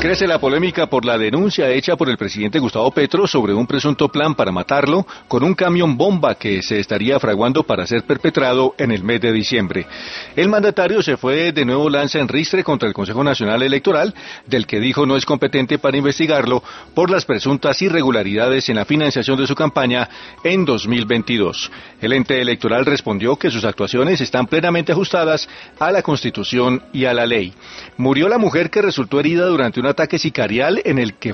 Crece la polémica por la denuncia hecha por el presidente Gustavo Petro sobre un presunto plan para matarlo con un camión bomba que se estaría fraguando para ser perpetrado en el mes de diciembre. El mandatario se fue de nuevo lanza en ristre contra el Consejo Nacional Electoral, del que dijo no es competente para investigarlo por las presuntas irregularidades en la financiación de su campaña en 2022. El ente electoral respondió que sus actuaciones están plenamente ajustadas a la Constitución y a la ley. Murió la mujer que resultó herida durante un ataque sicarial en el que